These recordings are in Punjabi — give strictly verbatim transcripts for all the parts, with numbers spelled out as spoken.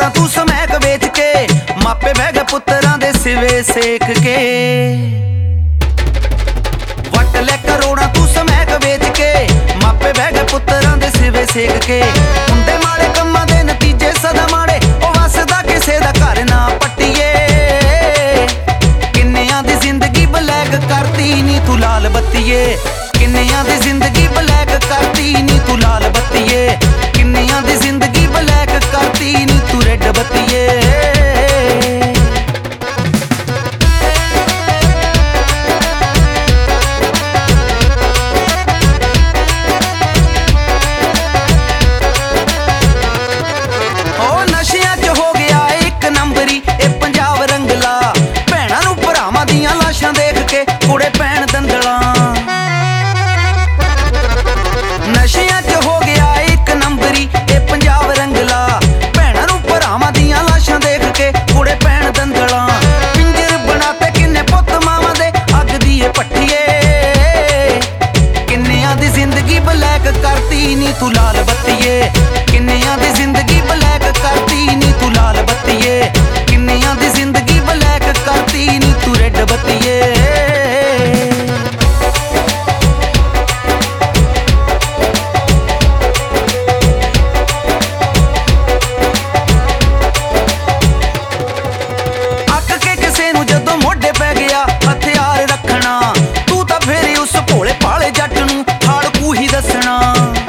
ਕਰੋੜਾਂ ਤੂੰ ਸਮੈਕ ਵੇਚ ਕੇ, ਮਾਪੇ ਬਹਿ ਗਏ ਪੁੱਤਰਾਂ ਦੇ ਸਿਵੇ ਸੇਕ ਕੇ। ਵੱਟ ਲੈ ਕਰੋੜਾਂ ਤੂੰ ਸਮੈਕ ਵੇਚ ਕੇ, ਮਾਪੇ ਬਹਿ ਗਏ ਪੁੱਤਰਾਂ ਦੇ ਸਿਵੇ ਸੇਕ ਕੇ। ਹੁੰਦੇ ਮਾੜੇ ਕੰਮਾਂ ਦੇ ਨਤੀਜੇ ਸਦਾ ਮਾੜੇ, ਉਹ ਵਸਦਾ ਕਿਸੇ ਦਾ ਘਰ ਨਾ ਪੱਟੀਏ। ਕਿੰਨਿਆਂ ਦੀ ਜ਼ਿੰਦਗੀ ਬਲੈਕ ਕਰਤੀ ਨੀ ਤੂੰ ਲਾਲ ਬੱਤੀਏ, ਕਿੰਨਿਆਂ ਦੀ ਜ਼ਿੰਦਗੀ ਬਲੈਕ ਕਰਤੀ ਨੀ ਤੂੰ ਲਾਲ ਬੱਤੀਏ, ਕਿੰਨਿਆਂ ਦੀ ਜ਼ਿੰਦਗੀ ਬਲੈਕ ਕਰਤੀ ਨੀ ਤੂੰ ਰੈੱਡ ਬੱਤੀਏ। ਉਹ ਨਸ਼ਿਆਂ 'ਚ ਹੋ ਗਿਆ ਇੱਕ ਨੰਬਰੀ ਇਹ ਪੰਜਾਬ ਰੰਗਲਾ, ਭੈਣਾਂ ਨੂੰ ਭਰਾਵਾਂ ਦੀਆਂ ਲਾਸ਼ਾਂ ਦੇਖ ਕੇ ਕੁੜੇ ਪੈਣ ਦੰਦਲਾਂ। ਨਸ਼ਿਆਂ 'ਚ ਹੋ ਗਿਆ ਇੱਕ ਨੰਬਰੀ ਇਹ ਪੰਜਾਬ ਰੰਗਲਾ, ਭੈਣਾਂ ਨੂੰ ਭਰਾਵਾਂ ਦੀਆਂ ਲਾਸ਼ਾਂ ਦੇਖ ਕੇ ਕੁੜੇ ਪੈਣ ਦੰਦਲਾਂ। ਪਿੰਜਰ ਬਣਾਤੇ ਕਿੰਨੇ ਪੁੱਤ ਮਾਵਾਂ ਦੇ ਅੱਗ ਦੀ ਏ ਭੱਠੀਏ। ਕਿੰਨਿਆਂ ਦੀ ਜ਼ਿੰਦਗੀ ਬਲੈਕ ਕਰਤੀ ਨੀ ਤੂੰ ਲਾਲ ਬੱਤੀਏ, ਕਿੰਨਿਆਂ ਦੀ ਜ਼ਿੰਦਗੀ ਬਲੈਕ ਕਰਤੀ ਨੀ ਤੂੰ ਲਾਲ ਬੱਤੀਏ, ਕਿੰਨਿਆਂ ਦੀ ਜ਼ਿੰਦਗੀ ਬਲੈਕ ਕਰਤੀ ਨੀ ਤੂੰ ਰੈੱਡ ਬੱਤੀਏ। ਜਦੋਂ ਮੋਢੇ ਪੈ ਗਿਆ ਹਥਿਆਰ ਰੱਖਣਾ, ਤੂੰ ਤਾਂ ਫੇਰ ਉਸ ਭੋਲੇ ਭਾਲੇ ਜੱਟ ਨੂੰ ਖਾੜਕੂ ਹੀ ਦੱਸਣਾ।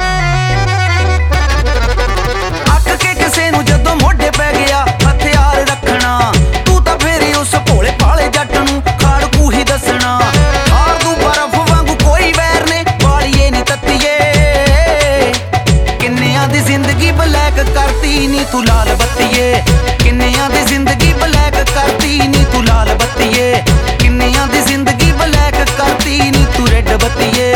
ਅੱਕ ਕੇ ਕਿਸੇ ਨੂੰ ਜਦੋਂ ਮੋਢੇ ਪੈ ਗਿਆ ਹਥਿਆਰ ਰੱਖਣਾ, ਤੂੰ ਤਾਂ ਫੇਰ ਉਸ ਭੋਲੇ ਭਾਲੇ ਜੱਟ ਨੂੰ ਖਾੜਕੂ ਹੀ ਦੱਸਣਾ। ਹਾਰ ਦੂ ਬਰਫ਼ ਵਾਂਗੂ ਕੋਈ ਵੈਰ ਨੇ ਵਾਲੀਏ ਨੀ ਤੱਤੀਏ। ਕਿੰਨਿਆਂ ਦੀ ਜ਼ਿੰਦਗੀ ਬਲੈਕ ਕਰਤੀ ਨੀ ਤੂੰ ਲਾਲ ਬੱਤੀਏ, ਕਿੰਨਿਆਂ ਦੀ ਜ਼ਿੰਦਗੀ ਬਲੈਕ ਕਰਤੀ ਨੀ ਤੂੰ ਲਾਲ ਬੱਤੀਏ, ਕਿੰਨਿਆਂ ਦੀ ਜ਼ਿੰਦਗੀ ਬਲੈਕ ਕਰਤੀ ਨੀ ਤੂੰ ਰੈੱਡ ਬੱਤੀਏ।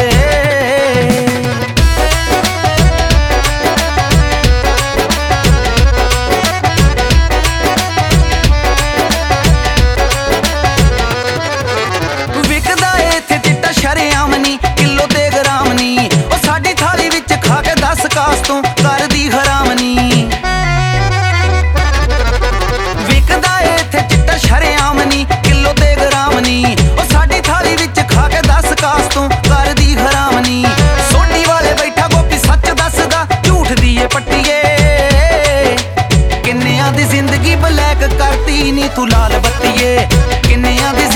ਵਿਕਦਾ ਇੱਥੇ ਚਿੱਟਾ ਸ਼ਰੇਆਮ ਨੀ, ਕਿਲੋ ਤੇ ਗ੍ਰਾਮ ਨੀ, ਉਹ ਸਾਡੀ ਥਾਲੀ ਵਿੱਚ ਖਾ ਕੇ ਦਸ ਕਾਸ ਤੋਂ ਕਰਦੀ ਹਰਾਮ ਨੀ। ਵਿਕਦਾ ਇੱਥੇ ਚਿੱਟਾ ਸ਼ਰੇਆਮ ਨੀ, ਕਿਲੋ ਤੇ ਗ੍ਰਾਮ ਨੀ, ਉਹ ਸਾਡੀ ਥਾਲੀ ਵਿੱਚ ਖਾ ਕੇ ਦਸ ਕਾਸ ਤੋਂ ਕਰਦੀ ਹਰਾਮ ਨੀ। ਸੋਢੀ ਵਾਲੇ ਬੈਠਾ ਗੋਪੀ ਸੱਚ ਦੱਸਦਾ ਝੂਠ ਦੀ ਏ ਪੱਟੀਏ। ਕਿੰਨਿਆਂ ਦੀ ਜ਼ਿੰਦਗੀ ਬਲੈਕ ਕਰਤੀ ਨੀ ਤੂੰ ਲਾਲ ਬੱਤੀਏ, ਕਿੰਨਿਆਂ ਦੀ